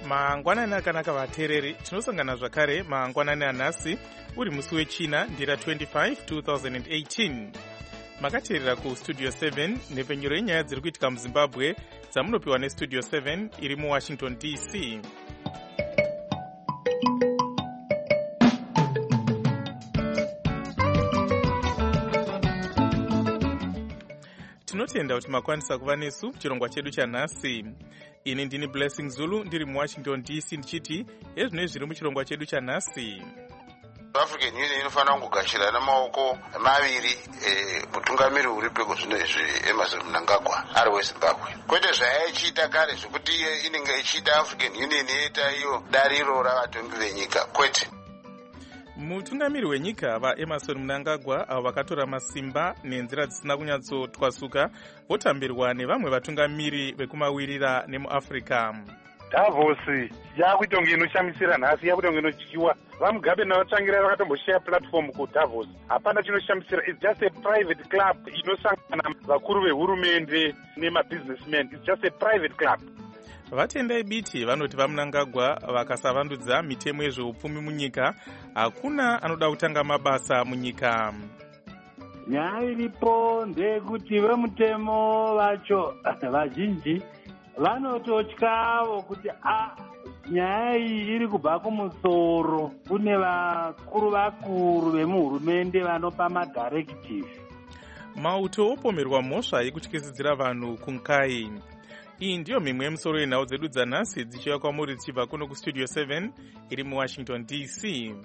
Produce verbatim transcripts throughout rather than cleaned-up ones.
mangwanani akanaka vateereri, tinosangana zvakare mangwanani anhasi uri musi wechina ndira twenty-five two thousand eighteen. Makateerera kustudio seven nhepfenyuro yenyaya dziri kuitika muzimbabwe dzamunopiwa nestudio seven iri muwashington D C. Tinotenda kuti makwanisa kuva nesu chirongwa chedu chanhasi. Ini ndini Blessing Zulu ndiri muwashington D C ndichiti ezvinoi zviri muchirongwa chedu chanhasi. African Union inofanira kugashirana maoko maviri mutungamiri uri peko zvino izvi Emmerson Mnangagwa ari weZimbabwe. Kwete zvayaichiita kare zvekuti inenge ichiita African Union yeita iyo dariro ravatongi venyika, kwete. Mutungamiri wenyika vaEmmerson Mnangagwa avo vakatora masimba nenzira dzisina kunyatsotwasuka votambirwa nevamwe vatungamiri vekumawirira nemuAfrica. Davos yakuita kunge inoshamisira nhasi, yakuita kunge inotyiwa. VaMugabe navatsvangira vakatomboshaya platform kuDavos. Hapana chinoshamisira. It's just a private club inosangana vakuru vehurumende nemabusinessmen. It's just a private club. Vatendai biti vanoti vaMnangagwa vakasavandudza mitemo yezveupfumi munyika hakuna anoda kutanga mabasa munyika. Nyaya iripo ndeyekuti vemutemo vacho vazhinji vanototyawo kuti a nyaya iyi iri kubva kumusoro, kune vakuru vakuru vemuhurumende vanopa madirective. Mauto opomerwa mhosva yekutyisidzira vanhu kunkai. Iyi ndiyo mimwe yemusoro yenhau dzedu dzanhasi dzichiuya kwamuri dzichibva kuno kustudio seven iri muwashington D C.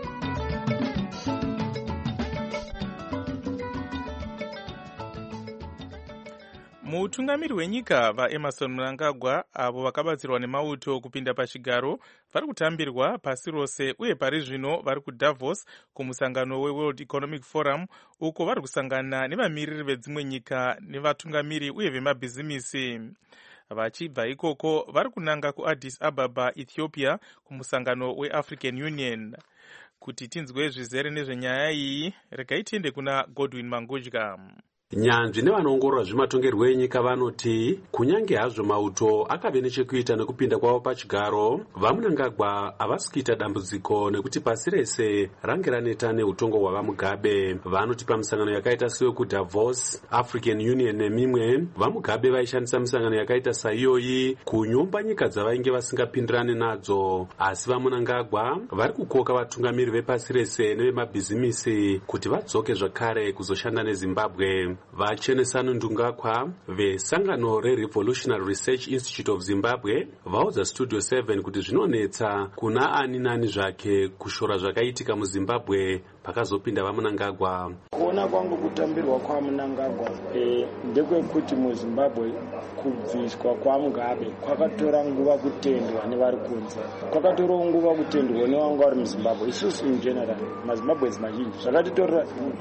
Mutungamiri wenyika vaEmmerson Mnangagwa avo vakabatsirwa nemauto kupinda pachigaro vari kutambirwa pasi rose, uye pari zvino vari kuDavos kumusangano weWorld Economic Forum uko vari kusangana nevamiriri vedzimwe nyika nevatungamiri uye vemabhizimisi. Vachibva ikoko vari kunanga kuAddis Ababa, Ethiopia kumusangano weAfrican Union. Kuti tinzwe zvizere nezvenyaya iyi, regai tiende kuna Godwin Mangudya. Nyanzvi nevanoongorora zvematongerwo enyika vanoti kunyange hazvo mauto akave nechekuita nekupinda kwavo pachigaro, vaMnangagwa havasi kuita dambudziko nekuti pasi rese range raneta neutongo hwavaMugabe. Vanoti pamusangano yakaita sewekuDavos, African Union nemimwe, vaMugabe vaishandisa misangano yakaita saiyoyi kunyomba nyika dzavainge vasingapindirane nadzo, asi vaMnangagwa vari kukoka vatungamiri vepasi rese nevemabhizimisi kuti vadzoke zvakare kuzoshanda neZimbabwe. Vachenesano Ndungakwa vesangano reRevolutionary Research Institute of Zimbabwe vaudza Studio seven kuti zvinonetsa kuna ani nani zvake kushora zvakaitika muZimbabwe pakazopinda vaMnangagwa. Kuona kwangu kutambirwa kwaMnangagwa e, ndekwekuti muZimbabwe kubviswa kwaMugabe kwakatora nguva kutendwa nevari kunze, kwakatora nguva kutendwa nevanga vari muZimbabwe. Isusu in general maZimbabwe mazhinji zvakatitorera,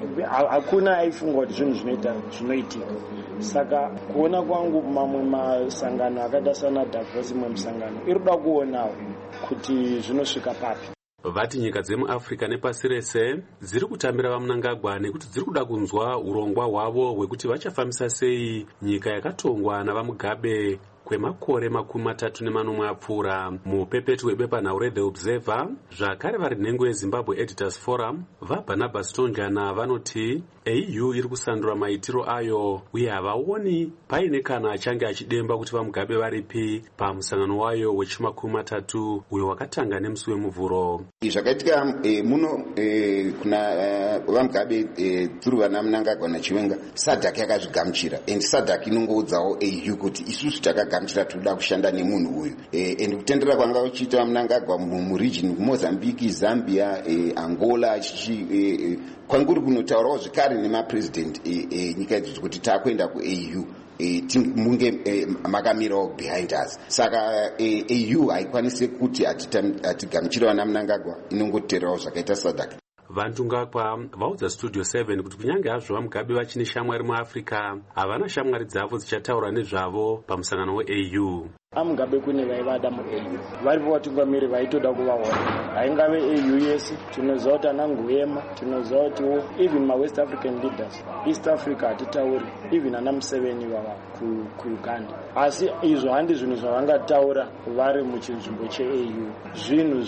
hakuna aifunga kuti zvinhu zvinoita zvinoitika. Saka kuona kwangu mamwe masangano akaita sana Davos, imwe misangano irikuda kuonawo kuti zvinosvika papi. Vati nyika dzemuAfrica nepasi rese dziri kutambira vaMnangagwa nekuti dziri kuda kunzwa urongwa hwavo hwekuti vachafambisa sei nyika yakatongwa navaMugabe kwemakore makumi matatu nemanomwe apfuura. Mupepetu webepanhau reThe Observer zvakare vari nhengo yeZimbabwe Editors Forum vaBarnabas Tonjana vanoti A U iri kusandura maitiro ayo uye havaoni paine kana achange achidemba kuti vaMugabe varipi pamusangano wayo wechimakumi matatu uyo wakatanga nemusi wemuvhuro. Zvakaitika e, muno e, kuna uh, vaMugabe e, turi vana Mnangagwa naChiwenga, SADC yakazvigamuchira, and SADC inongoudzawo A U kuti isusu takagamuchira toda kushanda nemunhu uyu. E, and kutendera kwanga uchiita Mnangagwa muregion Mozambique, Zambia, e, Angola chichi e, e, kwanguri kunotaurawo zvekare nemapresident e, e, nyika idzi kuti takuenda kuA U e, munge e, makamirawo behind us. Saka e, A U haikwanisi kuti atigamuchira vana Mnangagwa, inongoterawo zvakaita SADC. Vandungakwa vaudza Studio seven kuti kunyange hazvo vaMugabe vachine shamwari muAfrica, havana shamwari dzavo dzichataura nezvavo pamusangano weA U. amugabe kune vaivada mu-A U varipo vatungamiri vaitoda kuvaona, haingave A U yese. Tinoziva kuti ana Nguyema, tinoziva kutiwo even ma-West African leaders East Africa hatitauri, even ana Museveni vava kuuganda. Asi izvo handi zvinhu zvavangataura vari muchinzvimbo che-A U, zvinhu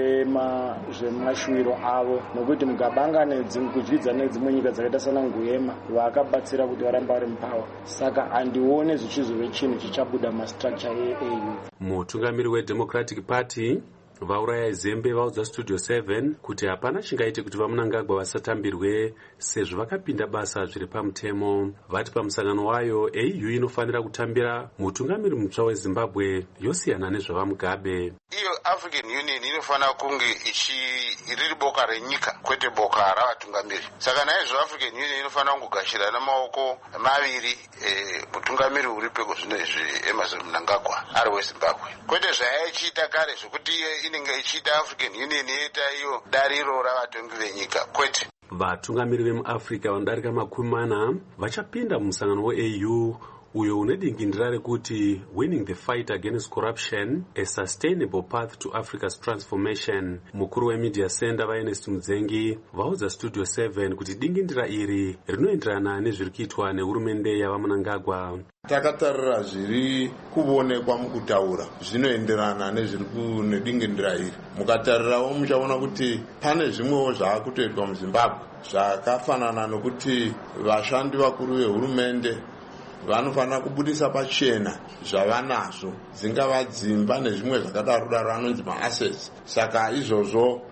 zvemashuviro avo, nokuti mugabangana kudzidza nedzimwe nyika dzakaita sana Nguyema vakabatsira kuti varamba vari mupawa. Saka handione zvichizove chinhu chichabuda mastructure e-A U. Mutungamiri weDemocratic Party vauraya zembe vaudza Studio seven kuti hapana chingaite kuti vaMnangagwa vasatambirwe sezvo vakapinda basa zviri pamutemo. Vati pamusangano wayo A U inofanira kutambira mutungamiri mutsva weZimbabwe yosiyana nezvavaMugabe. Iyo African Union inofanira kunge ichi riri boka renyika kwete boka ravatungamiri. Saka naizvo African Union inofanira kungogashirana maoko maviri e, mutungamiri uri peko zvino izvi Emmerson Mnangagwa ari weZimbabwe. Kwete zvaichiita kare zvokuti inenge ichiita African Union yeita iyo dariro ravatongi venyika kwete. Vatungamiri vemuAfrica vanodarika makumi mana vachapinda mumusangano we-A U uyo une dingindira rekuti winning the fight against corruption, a sustainable path to Africa's transformation. Mukuru wemedia center vaErnest Mudzengi vaudza Studio seven kuti dingindira iri rinoenderana nezviri kuitwa nehurumende yavaMnangagwa. Takatarira zviri kuonekwa mukutaura zvinoenderana nezviri kunedingindira iri. Mukatarirawo muchaona kuti pane zvimwewo zvaakutoitwa muZimbabwe zvakafanana nokuti vashandi vakuru vehurumende vanofanira kubudisa pachena zvavanazvo, dzingava dzimba nezvimwe zvakadaro daro anonzi ma-assets. Saka izvozvo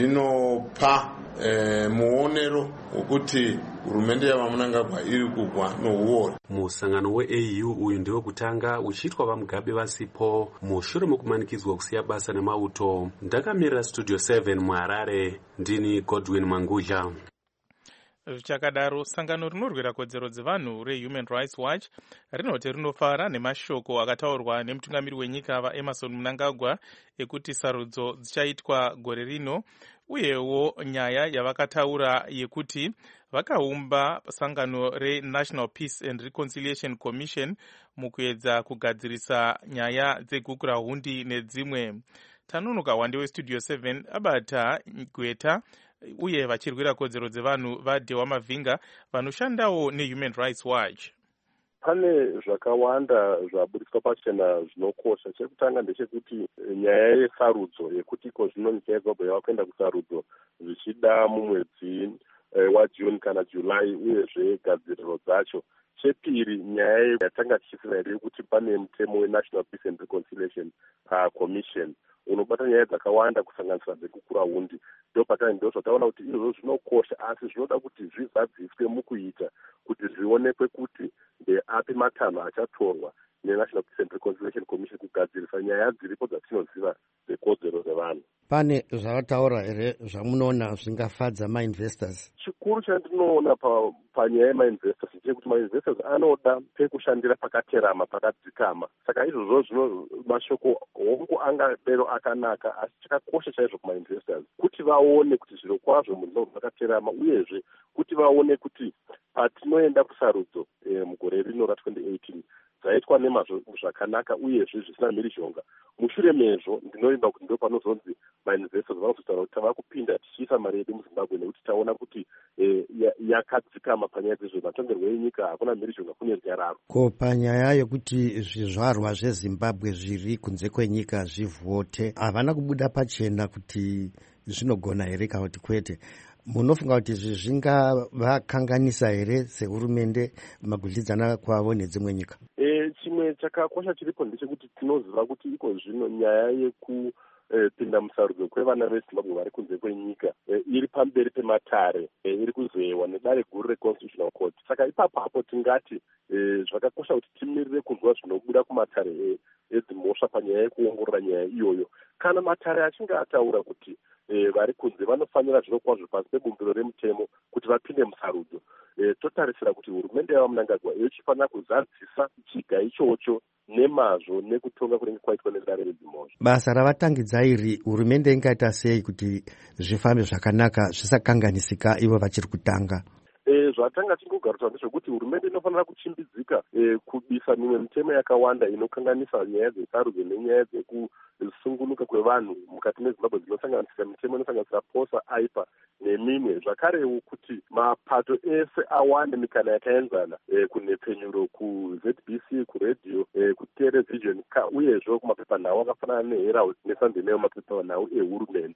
zvinopa e, muonero wokuti hurumende yavaMnangagwa iri kugwa nouori. Musangano we-A U uyu ndiwo kutanga uchiitwa vaMugabe vasipo mushure mokumanikidzwa kusiya basa nemauto. Ndakamirira Studio seven muHarare, ndini Godwin Mangudla. Zvichakadaro, sangano rinorwira kodzero dzevanhu reHuman Rights Watch rinoti rinofara nemashoko akataurwa nemutungamiri wenyika vaEmmerson Mnangagwa ekuti sarudzo dzichaitwa gore rino, uyewo nyaya yavakataura yekuti vakaumba sangano reNational Peace and Reconciliation Commission mukuedza kugadzirisa nyaya dzegukura hundi nedzimwe. Tanonoka wande weStudio seven abata gweta uye vachirwira kodzero dzevanhu vaDewa Mavhinga vanoshandawo neHuman Rights Watch. Pane zvakawanda zvabudiswa pachena zvinokosha. Chekutanga ndechekuti nyaya yesarudzo yekuti ko zvino nyika yeZimbabwe yava kuenda kusarudzo zvichida mumwedzi waJune kana July uyezve gadziriro dzacho. Chepiri, nyaya yatanga tichisina iri kuti pane mutemo weNational Peace and Reconciliation Commission unobata nyaya dzakawanda kusanganisira dzekukura hundi. Ndopatani ndo zvataona kuti izvozvo zvinokosha, asi zvinoda kuti zvizadziswe mukuita kuti zvionekwe kuti ndeapi matanho achatorwa neNational Peace and Reconciliation Commission kugadzirisa nyaya dziripo dzatinoziva dzekodzero dzevanhu. Pane zvavataura here zvamunoona zvingafadza ma-investors? Chikuru chandinoona panyaya yema-investors ndechekuti ma-investors anoda pekushandira pakaterama, pakadzikama. Saka izvozvo zvino mashoko hongu angadero akanaka, asi chakakosha chaizvo kuma-investors kuti vaone kuti zviro kwazvo munhu zvakaterama, uyezve kuti vaone kuti patinoenda kusarudzo e, mugore rino ra twenty eighteen zvaitwa nemazvo zvakanaka uyezve zvisina mhirizhonga. Mushure mezvo ndinoimba kuti ndo panozonzi ma-investors vanozotaura kuti tava kupinda tichiisa mari yedu muZimbabwe nekuti taona kuti e, yakadzikama panyaya dzezvematongerwo enyika, hakuna mhirizhonga kune runyararo. Ko panyaya yokuti zvizvarwa zveZimbabwe zviri kunze kwenyika zvivhote, havana kubuda pachena kuti zvinogona here kana kuti kwete. Munofunga kuti izvi zvingavakanganisa here sehurumende magudlidzana kwavo nedzimwe nyika? E, chimwe chakakosha chiripo ndechekuti tinoziva kuti iko zvino nyaya yekupinda e, musarudzo kwevana veZimbabwe vari kunze kwenyika e, iri pamberi pematare e, iri kuzoewa nedare guru reConstitutional Court. Saka ipapo hapo tingati e, zvakakosha kuti timirire kunzwa zvinobuda kumatare e, edzimhosva panyaya yekuongorora nyaya iyoyo. Kana matare achinge ataura kuti E, vari kunze vanofanira zviro kwazvo pasi pebumbiro remutemo kuti vapinde musarudzo, e, totarisira kuti hurumende yavaMnangagwa yochifanira kuzadzisa chiga ichocho nemazvo nekutonga kunenge kwaitwa nedare redzimhosva. Basa ravatangidza iri hurumende ingaita sei kuti zvifambe zvakanaka zvisakanganisika ivo vachiri kutanga? E, zvatanga tingogariswa ndezvekuti hurumende inofanira kuchimbidzika e, kubisa mimwe mitemo yakawanda inokanganisa nyaya dzesarudzo nenyaya dzekusungunuka kwevanhu mukati mezimbabwe dzinosanganisira mitemo inosanganisira posa aipa nemimwe zvakarewo kuti mapato ese awande mikana yakaenzana e, kunhepfenyuro kuZ B C kuredhiyo e, kuterevhizhoni uyezvo kumapepanhau akafanana neherald nesunday mail mapepanhau ehurumende.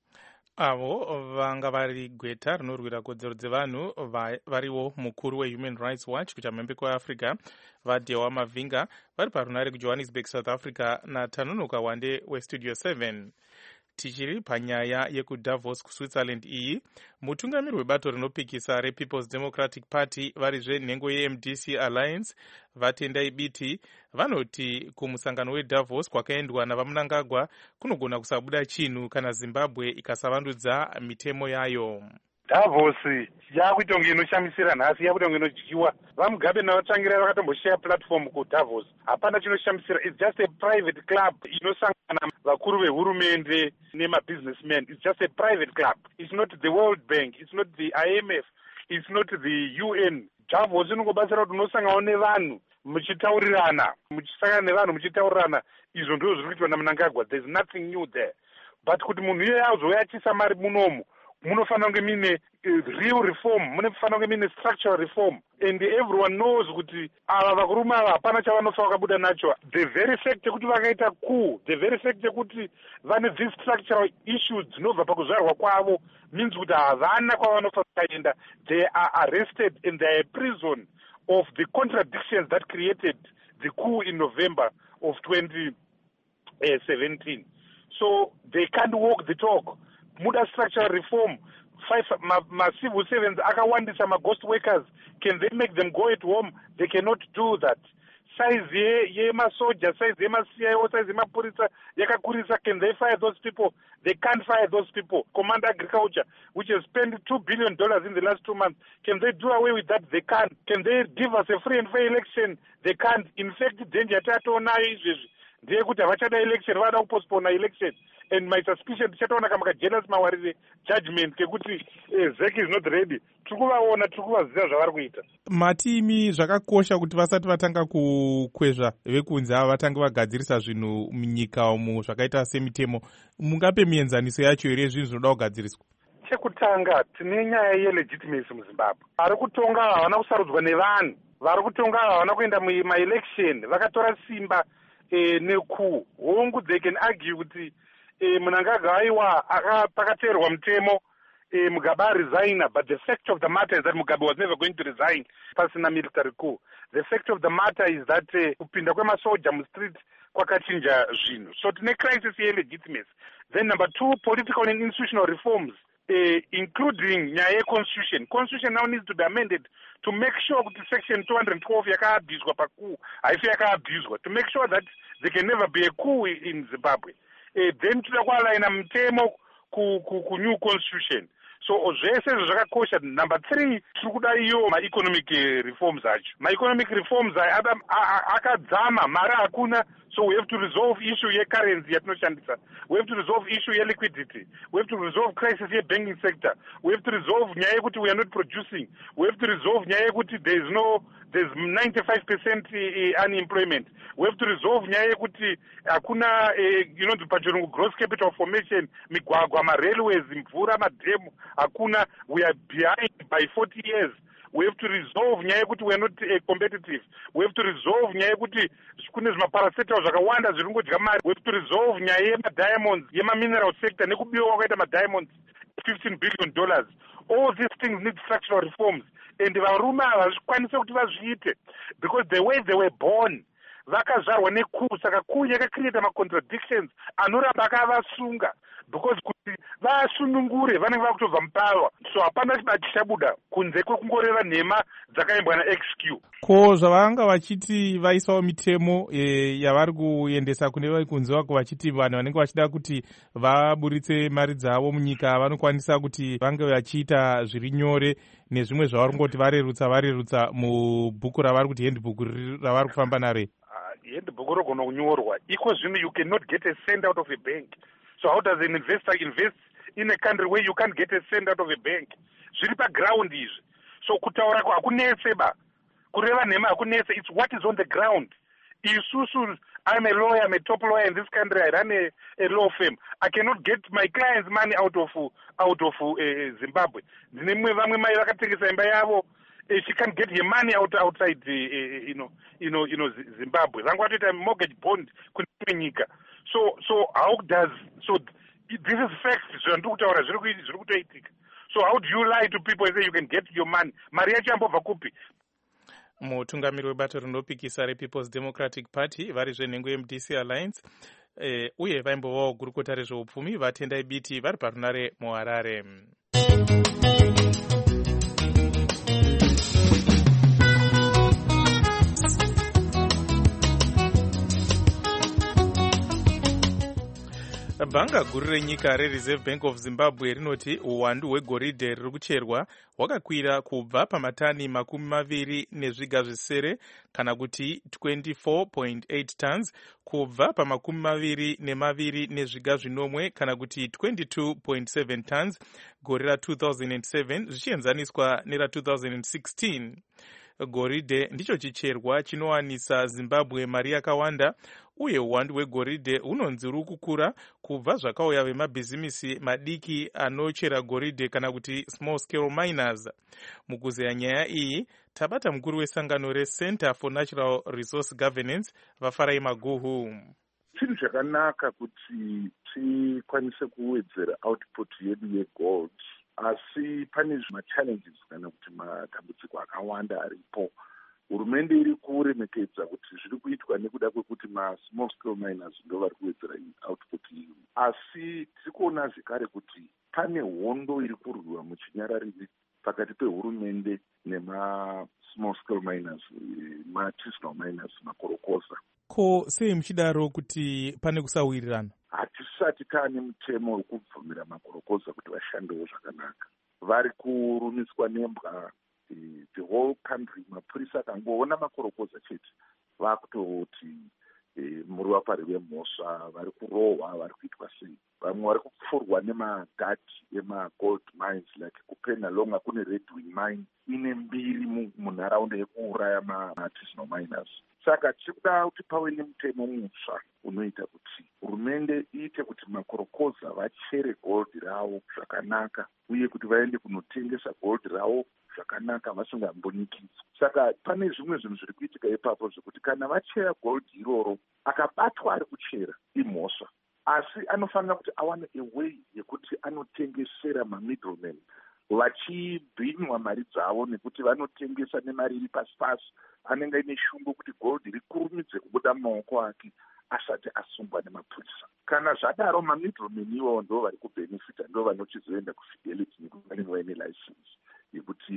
avo vanga vari gweta rinorwira kodzero dzevanhu variwo mukuru wehuman rights watch kuchamhembe kweafrica vadewa mavhinga vari parunare kujohannesburg south africa natanonoka wande westudio seven. Tichiri panyaya yekudavos kuswitzerland iyi, mutungamiri webato rinopikisa rePeople's Democratic Party varizve nhengo yeM D C Alliance vatendai biti vanoti kumusangano wedavos kwakaendwa navamunangagwa kunogona kusabuda chinhu kana Zimbabwe ikasavandudza mitemo yayo. Davos yakuita kunge inoshamisira nhasi, yakuita kunge inodyiwa. VaMugabe navatsvangirai vakatomboshaya platform kuDavos. Hapana chinoshamisira. It's just a private club inosangana vakuru vehurumende nemabusinessmen. It's just a private club. It's not the World Bank. It's not the I M F. It's not the U N. Davos inongobatsira kuti unosanganawo nevanhu muchitaurirana, muchisangana nevanhu muchitaurirana. Izvo ndizvo zviri kuitwa naMnangagwa. There's nothing new there. But kuti munhu iye azouya achisa mari munomu, munofanira kunge mine uh, real reform, munofanira kunge mine structural reform, and everyone knows kuti ava vakurume ava hapana chavanofa vakabuda nacho. The very fact yekuti vakaita coup, the very fact yekuti vane these structural issues dzinobva pakuzvarwa kwavo means kuti havana kwavanofa vakaenda. They are arrested and they are a prison of the contradictions that created the coup in November of twenty seventeen. So they can't walk the talk. Muda structural reform, five ma, ma civil servants akawandisa ma ghost workers, can they make them go at home? They cannot do that. Size ye ye ma soldier, size ye ma C I O, size ye ma purisa yakakurisa, can they fire those people? They can't fire those people. Command Agriculture, which has spent two billion dollars in the last two months, can they do away with that? They can't. Can they give us a free and fair election? They can't. In fact, danger tato na is ndeye kuti havachada election, vada kupostpone election. And my suspicion tichataona kama ka jealous mawarire judgment kekuti eh, Z E C is not ready. Tikuvaona, tikuvaziva zvavari kuita. Matimi zvakakosha kuti vasati vatanga kukwezva vekunze ava vatange vagadzirisa zvinhu munyika umu zvakaita semitemo. Mungape mienzaniso yacho here zvinhu zvinoda kugadziriswa? Chekutanga tine nyaya yelegitimacy muZimbabwe. Vari kutonga havana kusarudzwa nevanhu. Vari kutonga havana kuenda mumaelection. Vakatora simba eh, neku. Hongu they can argue kuti E, Mnangagwa aiwa pakateerwa mutemo e, Mugabe resigner, but the fact of the matter is that Mugabe was never going to resign pasina military coup. The fact of the matter is that kupinda kwema soldier mu street kwakachinja zvinhu. So tine crisis ye legitimacy. Then number two, political and institutional reforms, uh, including nyaya ye constitution. Constitution now needs to be amended to make sure that section two hundred twelve yakaabuswa pa coup haifi yakaabuswa, to make sure that there can never be a coup in Zimbabwe. Uh, then toda kwalaina mutemo ku, ku, ku new constitution. So zvese zvakakosha. Number three, tiri kuda iyo ma-economic reforms acho. Ma-economic reforms akadzama, mari hakuna. So we have to resolve issue ye currency yatinoshandisa. We have to resolve issue ye liquidity. We have to resolve crisis ye banking sector. We have to resolve nyaya yekuti we are not producing. We have to resolve nyaya yekuti there is no, there's ninety-five percent unemployment. We have to resolve nyaya yekuti hakuna, you know, pachirungu gross capital formation, migwagwa, ma railways, mvura, mademu, hakuna. We are behind by forty years. We have to resolve nyaya yekuti we are not uh, competitive. We have to resolve nyaya yekuti kune zvimaparacetamol zvakawanda zviri kungodya mari. We have to resolve nyaya yema-diamonds, yema-mineral sector, nekubiwa kwakaita ma-diamonds, fifteen billion dollars. All these things need structural reforms. And varume ava hazvikwanise kuti vazviite, because the way they were born, vakazvarwa nekuu, saka kuu yakacreata ma-contradictions anoramba akavasunga, because kuti vasunungure vanenge vakutobva mupalwa. So hapana chichabuda kunze kwekungoreva nhema dzakaimbwa naX Q. Ko zvavanga vachiti vaisawo mitemo e, yavari kuendesa kune vekunze wako vachiti vanhu vanenge vachida kuti vaburitse mari dzavo munyika vanokwanisa kuti vange vachiita zviri nyore nezvimwe zvavari kungoti varerutsa varerutsa mubhuku ravari kuti handbook ravari kufamba naro. Uh, handbook rinogona kunyorwa iko zvino you cannot get a cent out of a bank. So how does an investor invest in a country where you can't get a cent out of a bank? Zviri paground izvi. So kutaura kwa hakunetse ba, kureva nhema hakunetse. It's what is on the ground. Isusu, I'm a lawyer, I'm a top lawyer in this country. I run a, a law firm. I cannot get my clients' money out of out of uh, Zimbabwe. She can't get her money out outside, uh, you know, you know, you know, Zimbabwe. A mortgage bond. So, so how does so? This is fact. So how do you lie to people and say you can get your money? Maria Chambo Vakupi. Mutungamiri webato rinopikisa rePeople's Democratic Party vari zvenhengo yeM D C Alliance eh, uye vaimbovawo gurukota rezveupfumi vatendai biti vari parunare muHarare. Bhanga guru renyika reReserve Bank of Zimbabwe rinoti uwandu hwegoridhe riri kucherwa hwakakwira kubva pamatani makumi maviri nezviga zvisere kana kuti twenty-four point eight tons kubva pamakumi maviri nemaviri nezviga zvinomwe kana kuti twenty-two point seven tons gore ra two thousand seven zvichienzaniswa nera two thousand sixteen. Goridhe ndicho chicherwa chinowanisa Zimbabwe mari yakawanda uye uwandu hwegoridhe hunonzi ruri kukura kubva zvakauya vemabhizimisi madiki anochera goridhe kana kuti small scale miners. Mukuzeya nyaya iyi tabata mukuru wesangano reCenter for Natural Resource Governance Vafarai Maguhu. Chinhu chakanaka kuti tikwanise kuwedzera output yedu yegold, asi pane machallenges kana kuti matambudziko akawanda aripo. Hurumende iri kuremekedza kuti zviri kuitwa nekuda kwekuti ma-small scale miners ndo vari kuwedzera output iyi. Asi tiri kuona zvekare kuti pane hondo iri kurwiwa muchinyararire pakati pehurumende nema-small scale miners, ma-artisanal miners, makorokoza. Ko sei muchidaro kuti pane kusawirirana? Hatisati taane mutemo wekubvumira makorokoza kuti vashandewo zvakanaka. Vari kurumiswa nembwa. The whole country, mapurisa akangoona makorokoza chete vakutoti muri vapari vemhosva, vari kurohwa, vari kuitwa sei. Vamwe vari kupfurwa nemagati emagold mines like kuPenalonga kune Redwing mine ine mbiri munharaunda yekuuraya ma-artisanal miners. Saka tikuda kuti pave nemutemo mutsva unoita kuti hurumende iite kuti makorokoza vachere gold ravo zvakanaka uye kuti vaende kunotengesa gold ravo zvakanaka vasingambonikidzwa. Saka pane zvimwe zvinhu zviri kuitika ipapo zvekuti kana vachera gold iroro akabatwa ari kuchera imhosva, asi anofanira kuti awane away yekuti anotengesera ma-middlemen vachibhinywa mari dzavo nekuti vanotengesa nemari iri pasi pasi. Anenge ine shungu kuti gold rikurumidze kubuda mumaoko ake asati asungwa nemapurisa. Kana zvadaro ma-middlemen ivo ndo vari kubenefita, ndo vanochizoenda kufidelity nekuti vanenge vaine license yekuti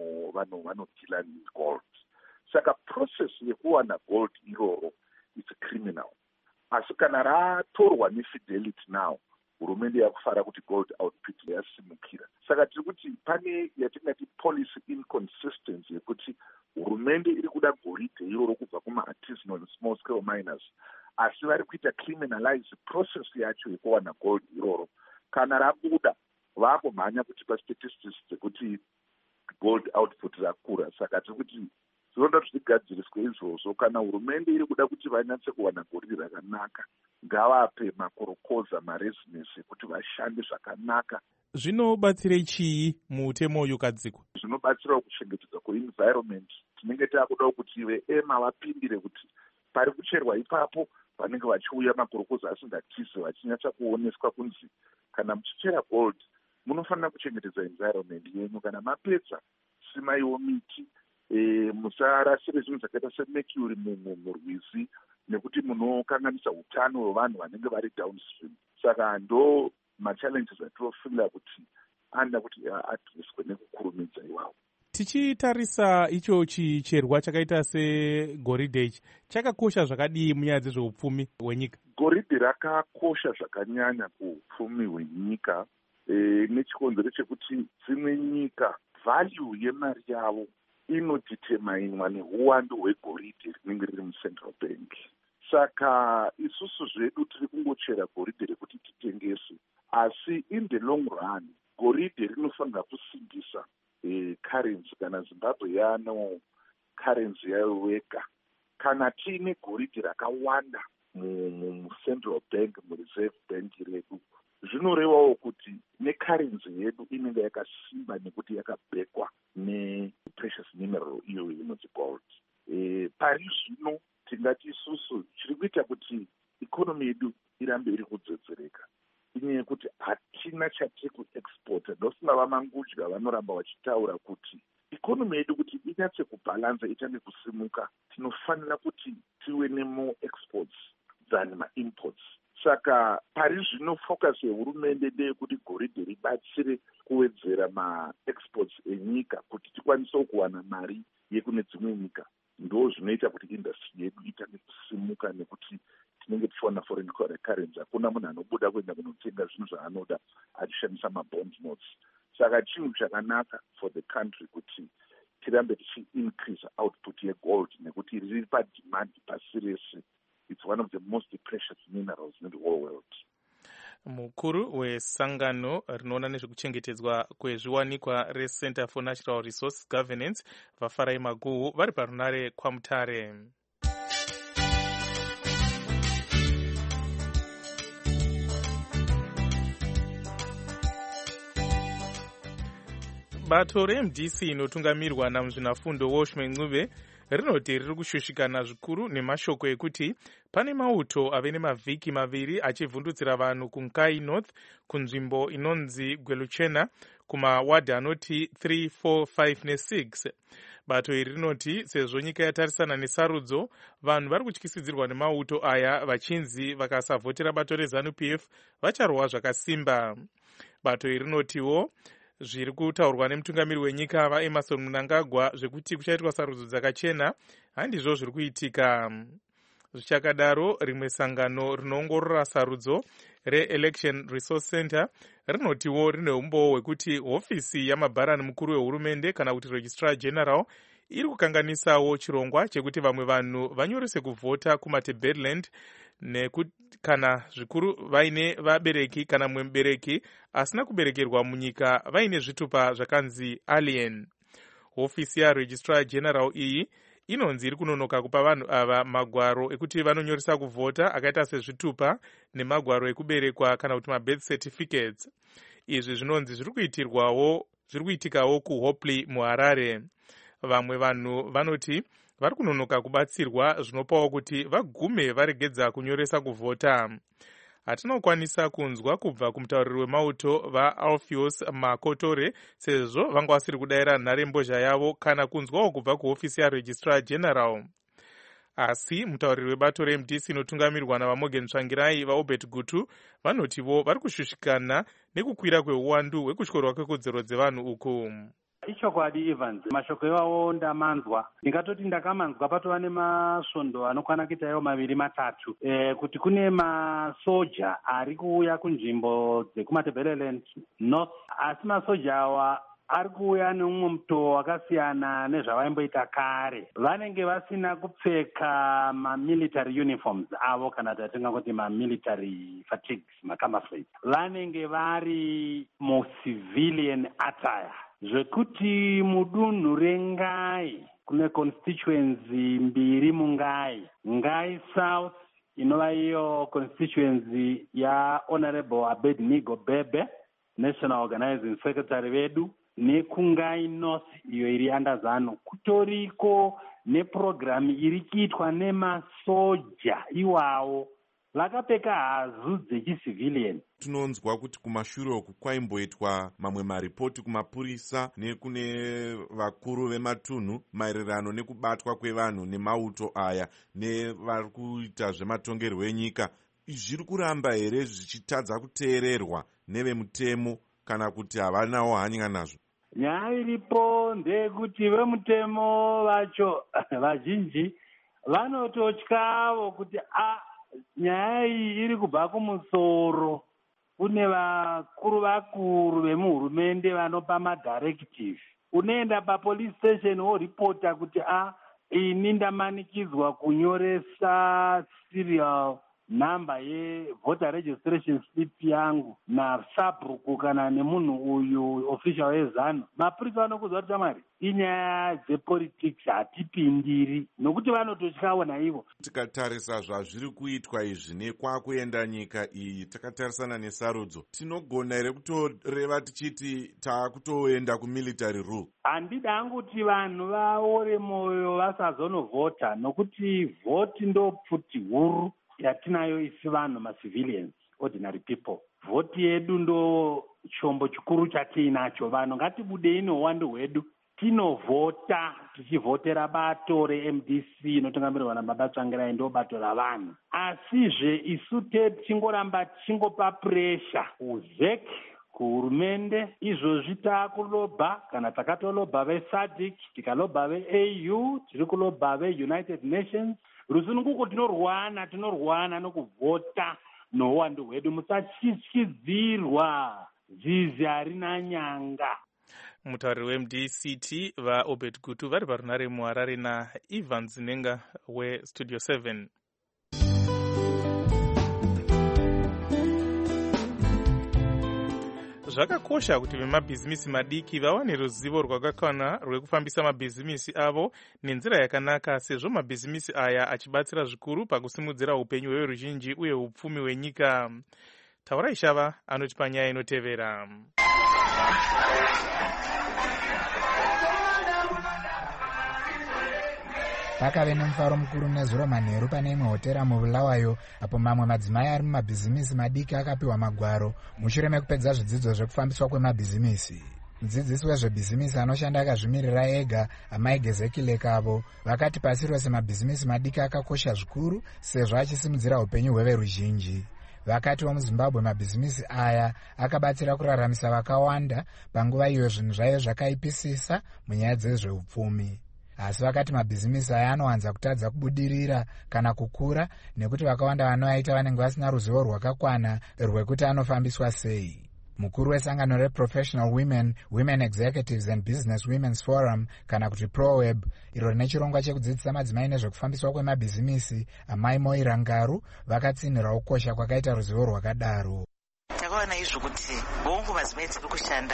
vanodila negold. Saka process yekuwana gold iroro it's criminal. Asi kana ratorwa nefidelity now, hurumende yakufara kuti gold output yasimukira. Saka tiri kuti pane yatingati policy inconsistency yekuti hurumende iri kuda goridhe iroro kubva kuma-artisanal small scale miners, asi vari kuita criminalize process yacho yekuwana gold iroro. Kana rabuda vakumhanya kutipa statistics dzekuti gold output rakura. Saka tiri kuti zvinoda kuti zvigadziriswe izvozvo. Kana hurumende iri kuda kuti vanyatse kuwana goridhe rakanaka, ngavape makorokoza marezinesi kuti vashande zvakanaka. Zvinobatsirei chii mutemo uyu kadzikwa? Zvinobatsirawo kuchengetedza kwe-environment. Tinenge takuda kuti veEMA vapindire kuti pari kucherwa ipapo vanenge vachiuya makorokoza asingatize, vachinyatsa kuoneswa kunzi kana muchichera gold munofanira kuchengetedza environment yenyu. Kana mapedza simaiwo miti, e, musarasire zvinhu zvakaita semercury murwizi nekuti munokanganisa utano hwevanhu vanenge vari downstream. Saka ndo machallenges atinofunga kuti anoda kuti aadreswe nekukurumidza iwawo. Tichitarisa icho chicherwa chakaita segoridhe ichi chakakosha zvakadii munyaya dzezveupfumi hwenyika? Goridhe rakakosha zvakanyanya kuupfumi hwenyika e, nechikonzero chekuti dzimwe nyika value yemari yavo inoditerminwa neuwandu hwegoridhe rinenge riri mucentral bank. Saka isusu zvedu tiri kungochera goridhe rekuti titengese, asi in the long run goridhe rinofanira kusimbisa e, currency kana Zimbabwe yano currency yayo wega, kana tiine goridhe rakawanda mucentral bank, mureserve bank redu, zvinorevawo kuti necurrency yedu inenge yakasimba nekuti yakabekwa neprecious mineral iyo inonzi gold. E, pari zvino tingati isusu chiri kuita kuti ikonomi yedu irambe iri kudzedzereka inyaya yekuti hatina chatiri kuexporta. Ndosina vamangudya vanoramba vachitaura kuti ikonomi yedu kuti inyatse kubhalanza itange kusimuka, tinofanira kuti tive nemore exports than maimports. Saka pari zvino focus yehurumende ndeyekuti goridhe ribatsire kuwedzera maexports enyika kuti tikwanisewo kuwana mari yekune dzimwe nyika. Ndo zvinoita kuti industry yedu itange kusimuka nekuti tinenge tichiwana foreign currency. Hakuna munhu anobuda kuenda kunotenga zvinhu zvaanoda achishandisa mabond notes. Saka chinhu chakanaka for the country kuti tirambe tichi-increase output yegold nekuti riri pademand pasi rese. It's one of the most precious minerals in the whole world. Mukuru wesangano rinoona nezvekuchengetedzwa kwezviwanikwa reCenter for Natural Resource Governance vafarai Maguhu vari parunare kwaMutare. Bato reM D C inotungamirwa namuzvinafundo Washman Ncube rinoti riri kushushikana zvikuru nemashoko ekuti pane mauto ave nemavhiki maviri achivhundutsira vanhu kuNkai North kunzvimbo inonzi Gweluchena kumawadhi anoti three, four, five ne-six. Bato iri rinoti sezvo nyika yatarisana nesarudzo, vanhu vari kutyisidzirwa nemauto aya vachinzi vakasavhotera bato reZANU P F vacharohwa zvakasimba. Bato iri rinotiwo zviri kutaurwa nemutungamiri wenyika vaEmmerson Mnangagwa zvekuti kuchaitwa sarudzo dzakachena handizvo zviri kuitika. Zvichakadaro, rimwe sangano rinoongorora sarudzo reElection Resource Center rinotiwo rine umbowo hwekuti hofisi yamabharani mukuru wehurumende kana kuti Registrar General iri kukanganisawo chirongwa chekuti vamwe vanhu vanyorese kuvhota kumaTebeleland nekuti kana zvikuru vaine vabereki kana mumwe mubereki asina kuberekerwa munyika vaine zvitupa zvakanzi alien. Hofisi yaRegistrar General iyi inonzi iri kunonoka kupa vanhu ava magwaro ekuti vanonyoresa kuvhota akaita sezvitupa nemagwaro ekuberekwa kana kuti mabirth certificates. Izvi zvinonzi zviri kuitirwawo zviri kuitikawo kuHopley muHarare. Vamwe vanhu vanoti vari kunonoka kubatsirwa zvinopawo kuti vagume varegedza kunyoresa kuvhota. Hatina kukwanisa kunzwa kubva kumutauriri wemauto vaAlpheus Makotore sezvo vanga vasiri kudayira nharembozha yavo kana kunzwawo kubva kuhofisi yaRegistrar General. Asi mutauriri webato reM D C inotungamirwa navaMorgan Tsvangirai vaObert Gutu vanotivo vari kushushikana nekukwira kweuwandu hwekutyorwa kwekodzero dzevanhu uku. Ichokwadi Evans, mashoko iwawo ndamanzwa. Ndingatoti ndakamanzwa patova nemasvondo anokwana kuita iwo maviri matatu. E, kuti kune masoja ari kuuya kunzvimbo dzekumaTebeleland North, asi masoja awa ari kuuya neumwe mutoo wakasiyana nezvavaimboita kare. Vanenge vasina kupfeka mamilitary uniforms avo kana tatingangoti mamilitary fatigues, macamouflage. Vanenge vari mucivilian attire. Zvekuti mudunhu reNgai kune constituency mbiri mungai, Ngai South inova iyo constituency yaHonorable Abednego Bebe, National Organizing Secretary vedu, nekungai North iyo iri under ZANU, kutoriko neprogramu iri kuitwa nemasoja iwawo vakapfeka hazu dzechicivilian. Tinonzwa kuti kumashure uku kwaimboitwa mamwe maripoti kumapurisa nekune vakuru vematunhu maererano nekubatwa kwevanhu nemauto aya nevari kuita zvematongerwo enyika. Zviri kuramba here zvichitadza kuteererwa nevemutemo kana kuti havanawo hanya nazvo? Nyaya iripo ndeyekuti vemutemo vacho vazhinji vanototyawo kuti a nyaya iyi iri kubva kumusoro. Kune vakuru vakuru vemuhurumende vanopa madirective. Unoenda papolice station woripota kuti a ini ndamanikidzwa kunyoresa serial namba yevoter registration slip yangu nasabhuku kana nemunhu uyu official wezano, mapurisa vanokudza kuti tamari inyaya dzepolitics hatipindiri, nokuti vanototyawo naivo. Tikatarisa zvazviri kuitwa izvi nekwakuenda nyika iyi, takatarisana nesarudzo, tinogona here kutoreva tichiti taakutoenda kumilitary rule? Handida hangu kuti vanhu vaore mwoyo vasazonovhota, nokuti vhoti ndo pfuti huru yatinayo isi vanhu macivilians, ordinary people. Vhoti yedu ndo chombo chikuru chatiinacho. Vanhu ngatibudei nouwandu hwedu tinovhota, tichivhotera bato re-M D C inotungamirwa naMabatsvangirai, ndo bato ravanhu. Asizve isu tichingoramba tichingopa puresha kuzek kuhurumende, izvozvi taakulobha, kana takatolobha veSADC, tikalobha ve-A U, tiri kulobha ve-United Nations. Rusununguko tinorwana, tinorwana nokuvhota nouwandu hwedu. Musatyidzirwa, zizi harina nyanga. Mutauriri we-M D C T vaObed Gutu vari parunare muHarare naIvan Nenga weStudio seven. Zvakakosha kuti vemabhizimisi madiki vawane ruzivo rwakakwana rwekufambisa mabhizimisi avo nenzira yakanaka, sezvo mabhizimisi aya achibatsira zvikuru pakusimudzira upenyu hweveruzhinji uye upfumi hwenyika. Taurai Shava anotipa nyaya inotevera. Pakave nemufaro mukuru nezuro manheru pane imwe hotera muBulawayo, apo mamwe madzimai ari mumabhizimisi madiki akapiwa magwaro mushure mekupedza zvidzidzo zvekufambiswa kwemabhizimisi. Mudzidzisi wezvebhizimisi anoshanda akazvimirira ega, Amai Gezekile Kavo, vakati pasi rose mabhizimisi madiki akakosha zvikuru sezvo achisimudzira upenyu hweveruzhinji. Vakati vomuZimbabwe mabhizimisi aya akabatsira kuraramisa vakawanda panguva iyo zvinhu zvaive zvakaipisisa munyaya dzezveupfumi. Asi vakati mabhizimisi aya anowanza kutadza kubudirira kana kukura nekuti vakawanda vanoaita vanenge vasina ruzivo rwakakwana rwekuti anofambiswa sei. Mukuru wesangano reProfessional Women, Women Executives and Business Women's Forum, kana kuti ProWeb, iro rine chirongwa chekudzidzisa madzimai nezvekufambiswa kwemabhizimisi, Amai Moira Ngaru, vakatsinhira kukosha kwakaita ruzivo rwakadaro. Takaona izvo kuti bongo madzimai dziri kushanda,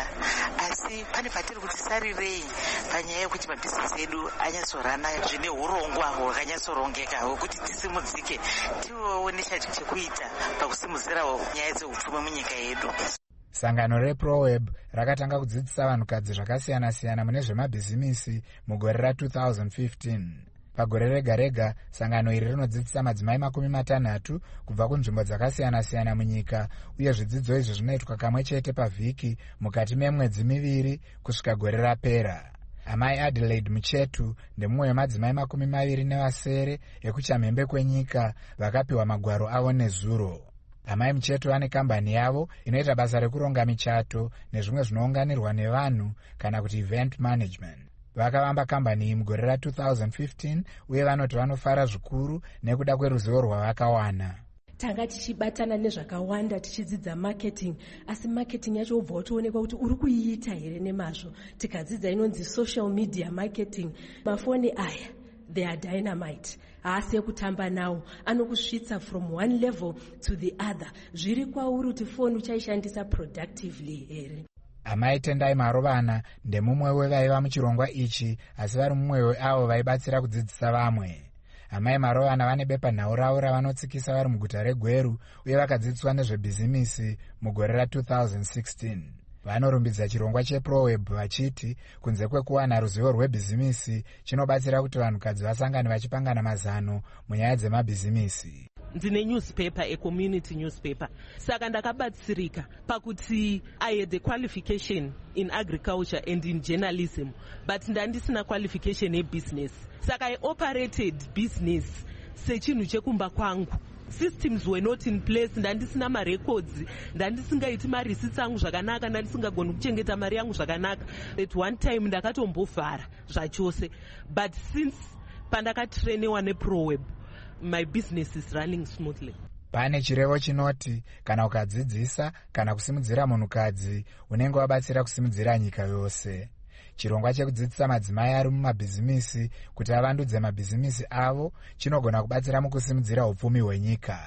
asi pane patiri kuti sarirei panyaya yekuti mabhizinesi edu anyatsorana zvine urongwa hwakanyatsorongeka hwekuti tisimudzike, tiwewo nechekuita pakusimudzira nyaya dzeupfumi munyika yedu. Sangano reProWeb rakatanga kudzidzisa vanhukadzi zvakasiyana-siyana mune zvemabhizimisi mugore ra-two thousand fifteen. Pagore rega rega, sangano iri rinodzidzisa madzimai makumi matanhatu kubva kunzvimbo dzakasiyana-siyana munyika, uye zvidzidzo izvi zvinoitwa kamwe chete pavhiki mukati memwedzi miviri kusvika gore rapera. Amai Adelaide Muchetu ndemumwe wemadzimai makumi maviri nevasere ekuchamhembe kwenyika vakapiwa magwaro avo nezuro. Amai Muchetu ane kambani yavo inoita basa rekuronga michato nezvimwe zvinounganirwa nevanhu kana kuti event management. Vakavamba kambani iyi mugore ra-two thousand fifteen uye vanoti vanofara zvikuru nekuda kweruzivo rwavakawana. Tanga tichibatana nezvakawanda tichidzidza marketing, asi marketing yacho ubva utoonekwa kuti uri kuiita here nemazvo. Tikadzidza inonzi social media marketing. Mafoni aya, they are dynamite. Haasi ekutamba nawo, anokusvitsa from one level to the other. Zviri kwauri kuti foni uchaishandisa productively here. Amai Tendai Marovana ndemumwe wevaiva muchirongwa ichi, asi vari mumwe weavo vaibatsira kudzidzisa vamwe. Amai Marovana vane bepanhau ravo ravanotsikisa vari muguta reGweru uye vakadzidziswa nezvebhizimisi mugore ra-two thousand sixteen. Vanorumbidza chirongwa cheProWeb vachiti kunze kwekuwana ruzivo rwebhizimisi chinobatsira kuti vanhukadzi vasangane vachipangana mazano munyaya dzemabhizimisi. Ndine newspaper, a community newspaper. Saka ndakabatsirika pakuti I had a qualification in agriculture and in journalism, but ndandisina qualification in business. Saka I operated business sechinhu chekumba kwangu. Systems were not in place, ndandisina marecords, ndandisingaiti marisits angu zvakanaka, ndandisingagoni kuchengeta mari yangu zvakanaka. At one time ndakatombovhara zvachose, but since pandakatrainewa neProWeb, my business is running smoothly. Pane chirevo chinoti kana ukadzidzisa kana kusimudzira munhukadzi unenge wabatsira kusimudzira nyika yose. Chirongwa chekudzidzisa madzimai ari mumabhizimisi kuti avandudze mabhizimisi avo chinogona kubatsira mukusimudzira upfumi hwenyika.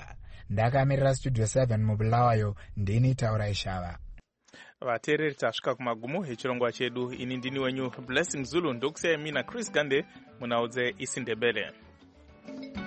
ndakamirira studio seven mubulawayo ndini Taura Ishava. vateereri tasvika kumagumo echirongwa chedu. Ini ndini wenyu Blessing Zulu, ndokusiyai mina Chris Gande munhau dzeIsindebele.